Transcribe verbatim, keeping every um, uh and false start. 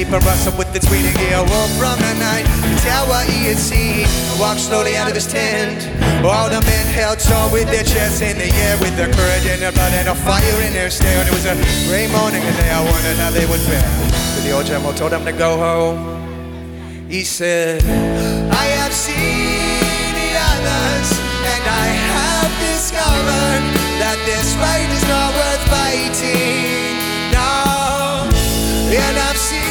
sleep and rustle with the tweeting gear. Woke from the night, the tower he had seen. Walked slowly out of his tent. All the men held tall with their chests in the air, with their courage and their blood and a fire in their stare. And it was a gray morning and they all wondered how they would fare. But the old general told them to go home. He said, I have seen the others, and I have discovered that this fight is not worth fighting. No, and I've